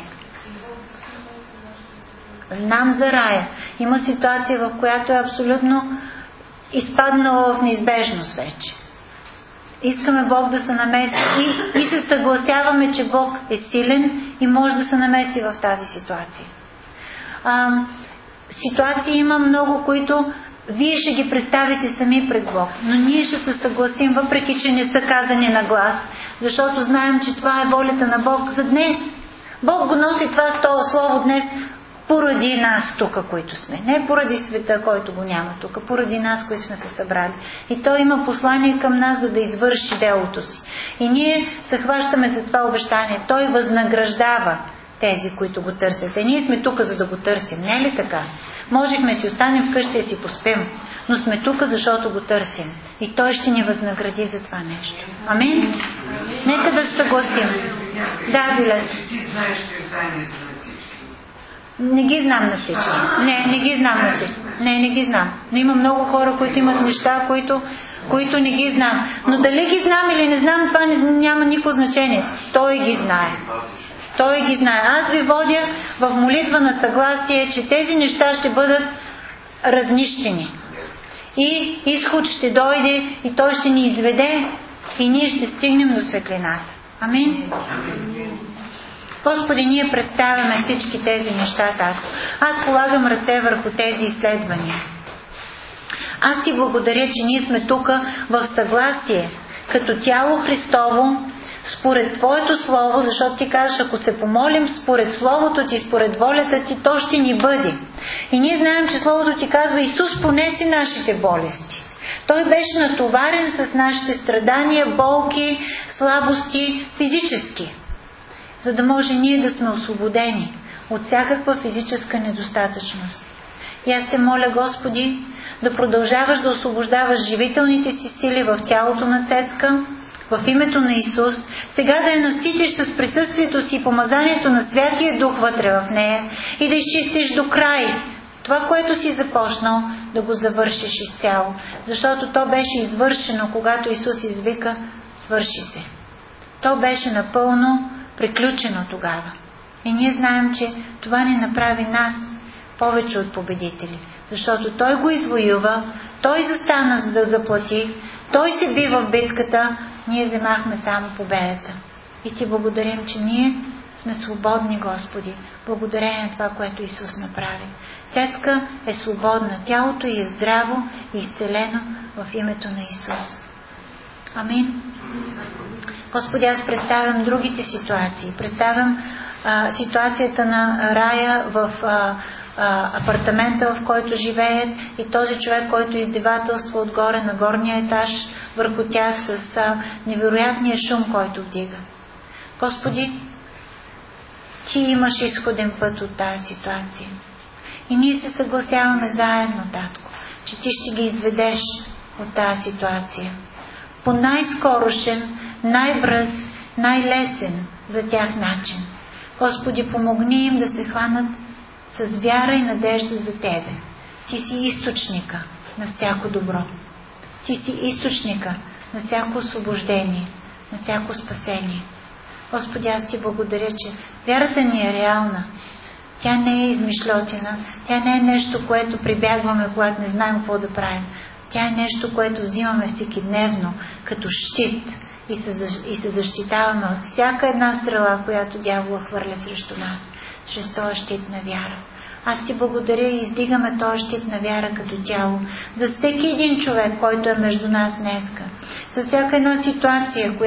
Знам за рая. Има ситуация, в която е абсолютно изпаднала в неизбежност вече. Искаме Бог да се намеси и се съгласяваме, че Бог е силен и може да се намеси в тази ситуация. Ситуации има много, които вие ще ги представите сами пред Бог, но ние ще се съгласим, въпреки че не са казани на глас, защото знаем, че това е волята на Бог за днес. Бог го носи това слово днес поради нас тук, които сме. Не поради света, който го няма тук, поради нас, които сме се събрали. И Той има послание към нас, за да извърши делото си. И ние се хващаме за това обещание. Той възнаграждава тези, които го търсят. Ние сме тук, за да го търсим. Не е ли така? Можехме си останем вкъщи и си поспим, но сме тук, защото го търсим. И Той ще ни възнагради за това нещо. Амин? Нека да се съгласим. Да, Билет. Ти знаеш писанията на всички. Не ги знам на всички. Не ги знам на всички. Не ги знам. Но има много хора, които имат неща, които не ги знам. Но дали ги знам или не знам, това няма никакво значение. Той ги знае. Той ги знае. Аз ви водя в молитва на съгласие, че тези неща ще бъдат разнищени. И изход ще дойде и Той ще ни изведе и ние ще стигнем до светлината. Амин? Господи, ние представяме всички тези неща, Татко. Аз полагам ръце върху тези изследвания. Аз Ти благодаря, че ние сме тук в съгласие, като тяло Христово, според Твоето Слово, защото Ти кажеш, ако се помолим според Словото Ти, според волята Ти, то ще ни бъде. И ние знаем, че Словото Ти казва, Исус понесе нашите болести. Той беше натоварен с нашите страдания, болки, слабости, физически, за да може ние да сме освободени от всякаква физическа недостатъчност. И аз Те моля, Господи, да продължаваш да освобождаваш живителните си сили в тялото на Цецка, в името на Исус, сега да я наситиш с присъствието си и помазанието на Святия Дух вътре в нея и да изчистиш до край това, което си започнал, да го завършиш изцяло. Защото то беше извършено, когато Исус извика, свърши се. То беше напълно приключено тогава. И ние знаем, че това ни направи нас повече от победители. Защото Той го извоюва, Той застана, за да заплати, Той се би в битката, ние вземахме само победата. И Ти благодарим, че ние сме свободни, Господи, благодарение на това, което Исус направи. Цецка е свободна, тялото ѝ е здраво и изцелено в името на Исус. Амин. Господи, аз представям другите ситуации. Представям ситуацията на Рая в апартамента, в който живеят, и този човек, който издевателства отгоре на горния етаж върху тях с невероятния шум, който вдига. Господи, Ти имаш изходен път от тази ситуация. И ние се съгласяваме заедно, Татко, че Ти ще ги изведеш от тази ситуация по най-скорошен, най-бърз, най-лесен за тях начин. Господи, помогни им да се хванат с вяра и надежда за Тебе. Ти си източника на всяко добро. Ти си източника на всяко освобождение, на всяко спасение. Господи, аз Ти благодаря, че вярата ни е реална. Тя не е измишлотина. Тя не е нещо, което прибягваме, когато не знаем какво да правим. Тя е нещо, което взимаме всекидневно, като щит, и се защитаваме от всяка една стрела, която дявола хвърля срещу нас, чрез този щит на вяра. Аз Ти благодаря и издигаме този щит на вяра като тяло за всеки един човек, който е между нас днеска, за всяка една ситуация,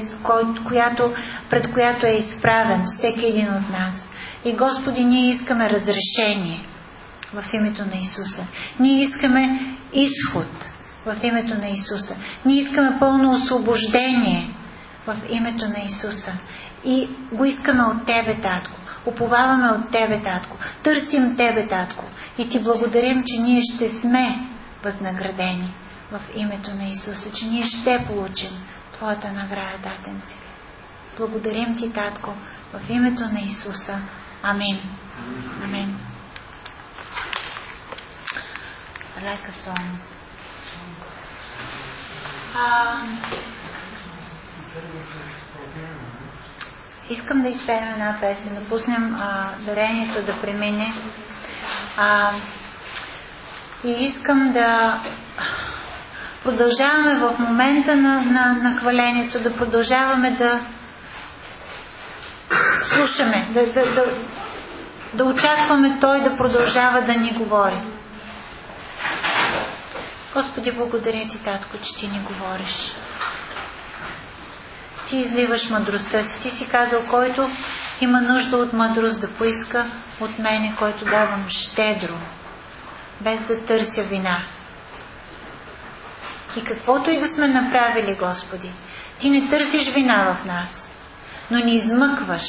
пред която е изправен всеки един от нас. И Господи, ние искаме разрешение в името на Исуса. Ние искаме изход в името на Исуса. Ние искаме пълно освобождение в името на Исуса. И го искаме от Тебе, Татко. Уповаваме от Тебе, Татко. Търсим Тебе, Татко. И Ти благодарим, че ние ще сме възнаградени в името на Исуса, че ние ще получим Твоята награда, Татенци. Благодарим Ти, Татко, в името на Исуса. Амин. Амин. I like a song. Искам да изпеем една песен, да пуснем дарението да премине. И искам да продължаваме в момента на хвалението, да продължаваме да слушаме, да очакваме Той да продължава да ни говори. Господи, благодаря Ти, Татко, че Ти ни говориш. Ти изливаш мъдростта си. Ти си казал, който има нужда от мъдрост, да поиска от мене, който давам щедро, без да търся вина. И каквото и да сме направили, Господи, Ти не търсиш вина в нас, но ни измъкваш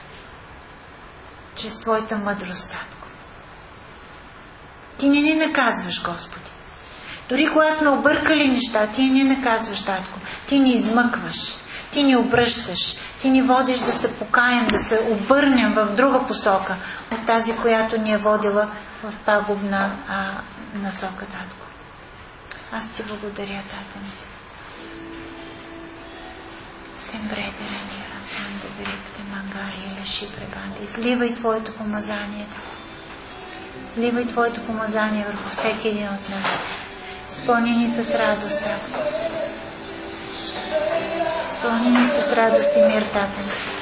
чрез Твоята мъдрост, Татко. Ти не ни наказваш, Господи. Дори когато сме объркали неща, Ти не ни наказваш, Татко. Ти ни измъкваш. Ти ни обръщаш. Ти ни водиш да се покаем, да се обърнем в друга посока от тази, която ни е водила в пагубна насока, Татко. Аз Ти благодаря, Татенце. Тембредерени, Расанда, Верикте, Мангари, Леши, Преганди. Изливай Твоето помазание. Изливай Твоето помазание върху всеки един от нас. Изпълни ни с радост, Татко. Изпълни ни с радост и мир, Татенце.